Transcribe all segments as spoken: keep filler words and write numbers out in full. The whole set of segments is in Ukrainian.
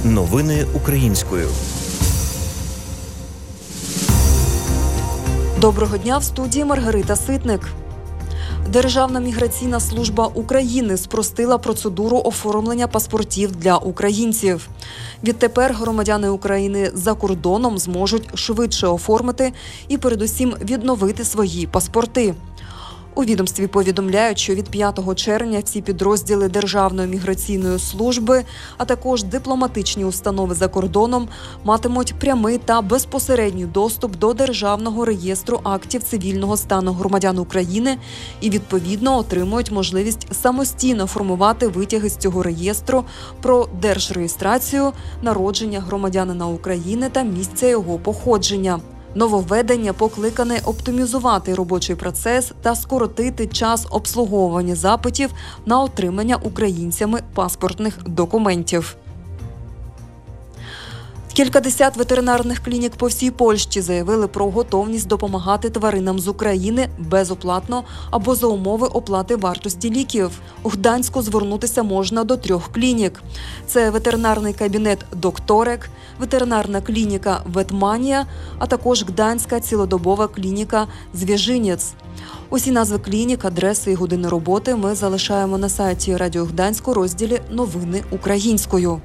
Новини українською. Доброго дня, в студії Маргарита Ситник. Державна міграційна служба України спростила процедуру оформлення паспортів для українців. Відтепер громадяни України за кордоном зможуть швидше оформити і передусім відновити свої паспорти. У відомстві повідомляють, що від п'ятого червня всі підрозділи Державної міграційної служби, а також дипломатичні установи за кордоном матимуть прямий та безпосередній доступ до Державного реєстру актів цивільного стану громадян України і, відповідно, отримують можливість самостійно формувати витяги з цього реєстру про держреєстрацію, народження громадянина України та місця його походження. Нововведення покликане оптимізувати робочий процес та скоротити час обслуговування запитів на отримання українцями паспортних документів. Кількадесят ветеринарних клінік по всій Польщі заявили про готовність допомагати тваринам з України безоплатно або за умови оплати вартості ліків. У Гданську звернутися можна до трьох клінік. Це ветеринарний кабінет «Докторек», ветеринарна клініка «Ветманія», а також Гданська цілодобова клініка «Звєжинець». Усі назви клінік, адреси і години роботи ми залишаємо на сайті Радіо Гданськ у розділі «Новини українською».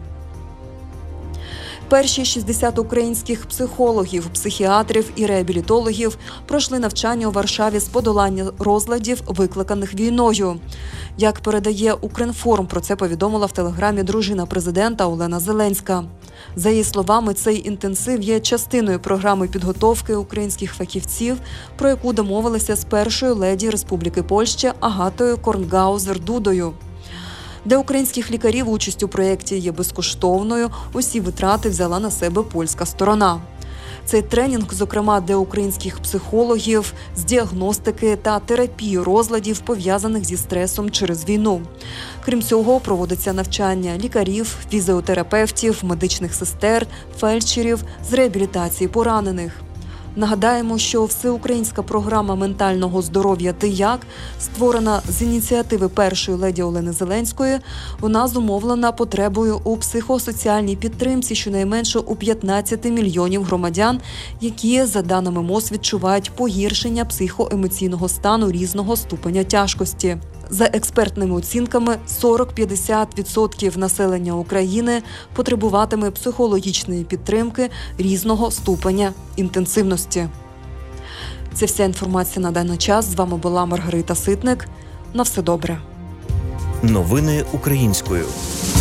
Перші шістдесят українських психологів, психіатрів і реабілітологів пройшли навчання у Варшаві з подолання розладів, викликаних війною. Як передає Укрінформ, про це повідомила в телеграмі дружина президента Олена Зеленська. За її словами, цей інтенсив є частиною програми підготовки українських фахівців, про яку домовилися з першою леді Республіки Польща Агатою Корнгаузер-Дудою. Для українських лікарів участь у проєкті є безкоштовною, усі витрати взяла на себе польська сторона. Цей тренінг, зокрема, для українських психологів з діагностики та терапії розладів, пов'язаних зі стресом через війну. Крім цього, проводиться навчання лікарів, фізіотерапевтів, медичних сестер, фельдшерів з реабілітації поранених. Нагадаємо, що всеукраїнська програма ментального здоров'я «Ти як?», створена з ініціативи першої леді Олени Зеленської, вона зумовлена потребою у психосоціальній підтримці щонайменше у п'ятнадцяти мільйонів громадян, які, за даними МОЗ, відчувають погіршення психоемоційного стану різного ступеня тяжкості. За експертними оцінками, сорок-п'ятдесят відсотків населення України потребуватиме психологічної підтримки різного ступеня інтенсивності. Це вся інформація на даний час. З вами була Маргарита Ситник. На все добре. Новини українською.